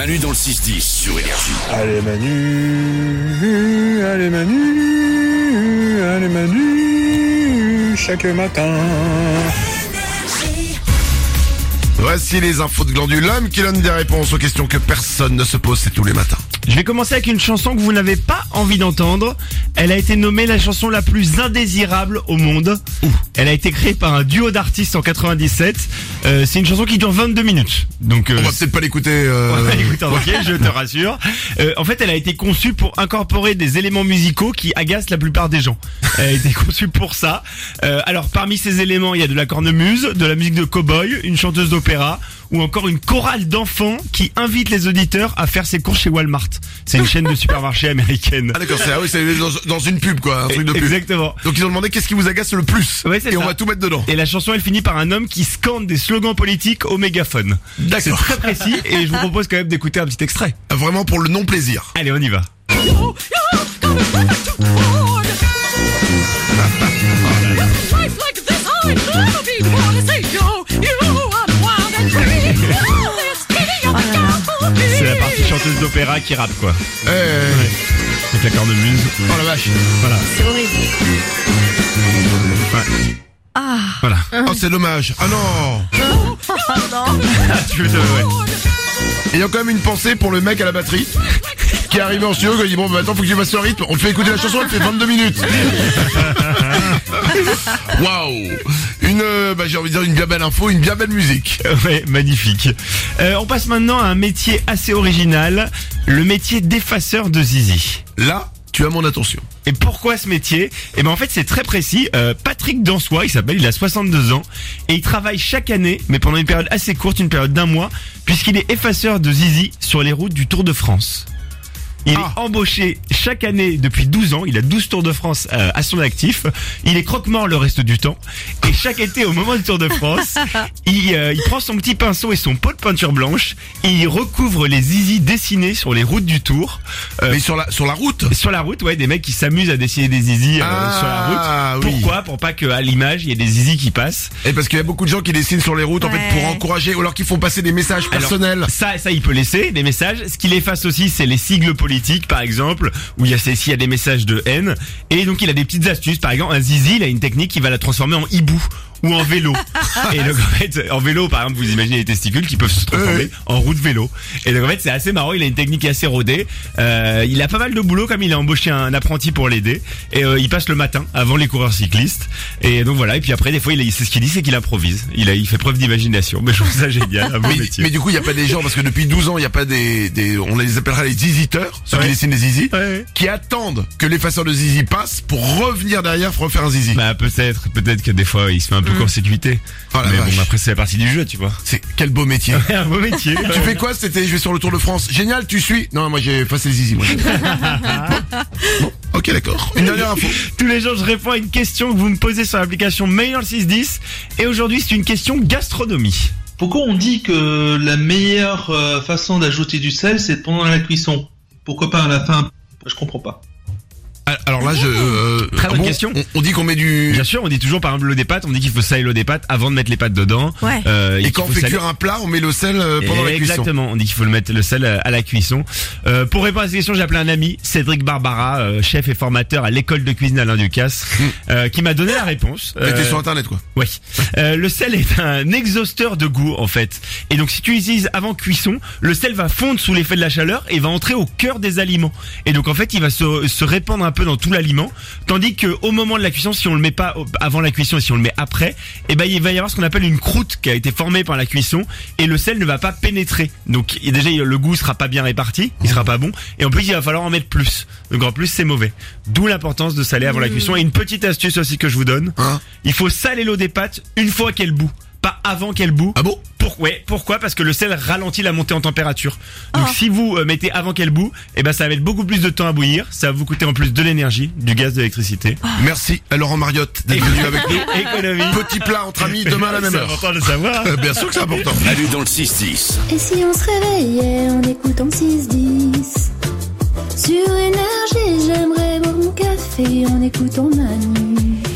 Manu dans le 6-10 sur Énergie. Allez Manu, chaque matin. Voici les infos de Glandul, l'homme qui donne des réponses aux questions que personne ne se pose, c'est tous les matins. Je vais commencer avec une chanson que vous n'avez pas envie d'entendre. Elle a été nommée la chanson la plus indésirable au monde. Elle a été créée par un duo d'artistes en 97. C'est une chanson qui dure 22 minutes. Donc On va peut-être pas l'écouter. on va l'écouter en entier, je te rassure. En fait, elle a été conçue pour incorporer des éléments musicaux qui agacent la plupart des gens. Elle a été conçue pour ça. Alors, parmi ces éléments, il y a de la cornemuse, de la musique de cow-boy, une chanteuse d'opéra, ou encore une chorale d'enfants qui invite les auditeurs à faire ses courses chez Walmart. C'est une chaîne de supermarchés américaine. Ah d'accord, c'est dans une pub quoi, un truc de pub. Exactement. Donc ils ont demandé qu'est-ce qui vous agace le plus. Ouais, c'est et on ça. va tout mettre dedans. Et la chanson, elle finit par un homme qui scande des slogans politiques au mégaphone. C'est D'accord. très précis et je vous propose quand même d'écouter un petit extrait. Vraiment pour le non-plaisir. Allez, on y va. C'est la partie chanteuse d'opéra qui rappe quoi. Avec la cornemuse. Oh la vache. Voilà. C'est horrible. Voilà. Oh c'est dommage. Ah non. Tu veux ouais. Et il y a quand même une pensée pour le mec à la batterie qui est arrivé en studio, qui a dit bon bah attends faut que tu fasses le rythme, on te fait écouter la chanson, elle fait 22 minutes. Waouh. J'ai envie de dire une bien belle info, une bien belle musique. Ouais, magnifique. On passe maintenant à un métier assez original, le métier d'effaceur de zizi. Là, tu as mon attention. Et pourquoi ce métier? Eh ben en fait c'est très précis. Patrick Dansois, il a 62 ans et il travaille chaque année, mais pendant une période assez courte, une période d'1 mois, puisqu'il est effaceur de zizi sur les routes du Tour de France. Il est embauché chaque année depuis 12 ans, il a 12 Tours de France à son actif, il est croque-mort le reste du temps, et chaque été au moment du Tour de France, il prend son petit pinceau et son pot de peinture blanche, et il recouvre les zizis dessinés sur les routes du Tour. Mais sur la route. Sur la route, ouais, des mecs qui s'amusent à dessiner des zizis sur la route. Oui. Pourquoi? Pour pas qu'à l'image, il y ait des zizis qui passent. Et parce qu'il y a beaucoup de gens qui dessinent sur les routes en fait pour encourager, ou alors qui font passer des messages personnels. Alors, ça, il peut laisser des messages. Ce qu'il efface aussi, c'est les sigles politiques, par exemple, où s'il y a des messages de haine. Et donc, il a des petites astuces. Par exemple, un zizi, il a une technique qui va la transformer en hibou. Ou en vélo. Et donc en fait, en vélo par exemple, vous imaginez les testicules qui peuvent se transformer en roue de vélo. Et donc en fait, c'est assez marrant, il a une technique qui est assez rodée. Il a pas mal de boulot comme il a embauché un apprenti pour l'aider. Et il passe le matin avant les coureurs cyclistes. Et donc voilà, et puis après des fois c'est ce qu'il dit, c'est qu'il improvise. Il fait preuve d'imagination. Mais je trouve ça génial, un beau métier. Mais du coup, il y a pas des gens parce que depuis 12 ans, il y a pas on les appellera les ziziteurs, ceux qui dessinent des zizis, qui attendent que l'effaceur de zizi passe pour revenir derrière pour refaire un zizi. Bah peut-être que des fois il se fait un peu court-circuité. Oh la mais vache. bon, après c'est la partie du jeu, tu vois. C'est quel beau métier. Un beau métier. Tu fais quoi cet été? Je vais sur le Tour de France. Génial, tu suis? Non, moi j'ai effacé les zizi. Moi. Bon, ok, d'accord. Une dernière info. Tous les jours, je réponds à une question que vous me posez sur l'application Mail dans le 610. Et aujourd'hui, c'est une question gastronomie. Pourquoi on dit que la meilleure façon d'ajouter du sel, c'est pendant la cuisson? Pourquoi pas à la fin? Je comprends pas. Alors là, Très bonne question. On dit qu'on met du... Bien sûr, on dit toujours par exemple l'eau des pâtes, on dit qu'il faut saler l'eau des pâtes avant de mettre les pâtes dedans. Ouais. Et quand on fait cuire un plat, on met le sel pendant la cuisson. Exactement, on dit qu'il faut le mettre le sel à la cuisson. Pour répondre à cette question, j'ai appelé un ami, Cédric Barbara, chef et formateur à l'école de cuisine Alain Ducasse, qui m'a donné la réponse. T'es sur internet quoi. Oui. Le sel est un exhausteur de goût en fait. Et donc si tu l'utilises avant cuisson, le sel va fondre sous l'effet de la chaleur et va entrer au cœur des aliments. Et donc en fait, il va se répandre un peu dans tout l'aliment, tandis que au moment de la cuisson, si on le met pas avant la cuisson et si on le met après, eh ben il va y avoir ce qu'on appelle une croûte qui a été formée par la cuisson et le sel ne va pas pénétrer. Donc déjà le goût sera pas bien réparti, il sera pas bon et en plus il va falloir en mettre plus. Donc en plus c'est mauvais. D'où l'importance de saler avant la cuisson. Et une petite astuce aussi que je vous donne, il faut saler l'eau des pâtes une fois qu'elle bout, pas avant qu'elle bout. Ah bon? Pourquoi? Parce que le sel ralentit la montée en température. Donc si vous mettez avant qu'elle bout, eh ben ça va mettre beaucoup plus de temps à bouillir, ça va vous coûter en plus de l'énergie, du gaz, de l'électricité. Merci à Laurent Mariotte d'être venu avec nous. Économie. Petit plat entre amis demain à la même C'est heure. important de savoir. Bien sûr que c'est important. Manu dans le 6-10. Et si on se réveillait en écoutant 6-10 sur Énergie, j'aimerais boire mon café en écoutant Manu.